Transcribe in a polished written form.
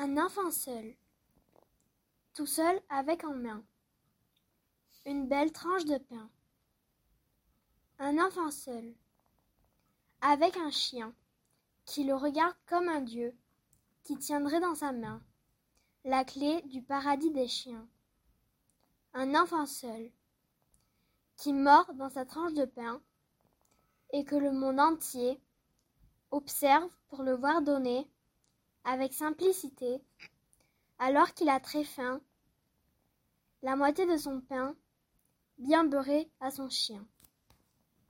Un enfant seul, tout seul avec en main une belle tranche de pain. Un enfant seul, avec un chien qui le regarde comme un dieu, qui tiendrait dans sa main la clé du paradis des chiens. Un enfant seul, qui mord dans sa tranche de pain et que le monde entier observe pour le voir donner, avec simplicité, alors qu'il a très faim, la moitié de son pain bien beurré à son chien.